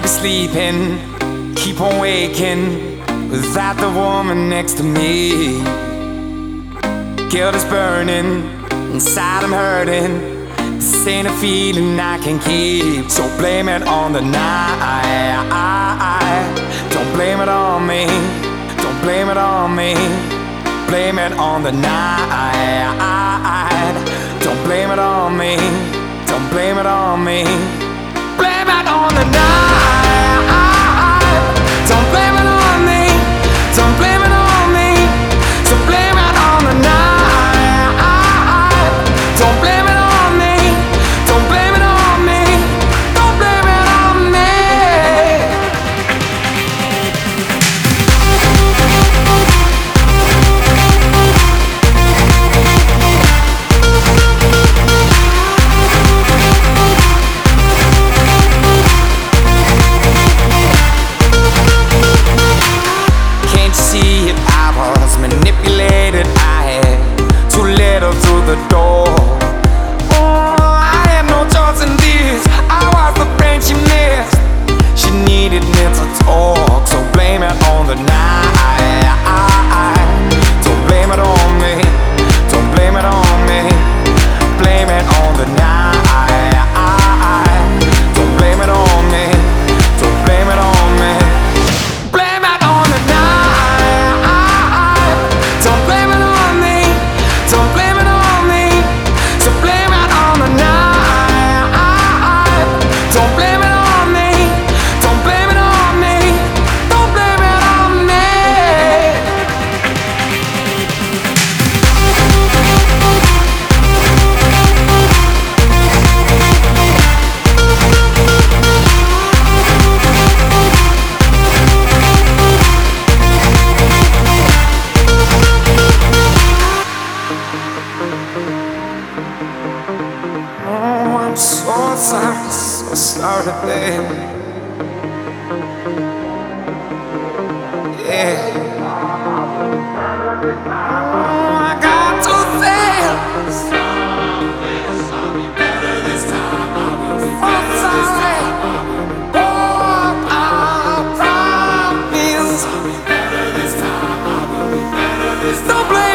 be sleeping, keep on waking without the woman next to me. Guilt is burning, inside I'm hurting. This ain't a feeling I can keep. So blame it on the night. Don't blame it on me. Don't blame it on me. Blame it on the night. Don't blame it on me. Don't blame it on me. Blame it on the night. Don't blame it on me. Don't blame it on me. So blame it on the night. Don't blame it on me. Don't blame it on me. Don't blame it on me. Can't you see it? I was manipulated. I had too little through the door. Oh, I had no choice in this. I was the friend she missed. She needed me to talk. So blame it on the night. Don't blame it on me. Don't blame it on me. Blame it on the night. Don't blame it on me. Don't blame it on me. Blame it on the night. Don't blame it on me. Don't blame it on me. So blame it on the night. Don't blame it on me. Don't blame it on me. Don't blame it on me. Oh, I'm so sorry, baby. Yeah. Oh, I got to say, I'm sorry. Oh, I promise. Don't blame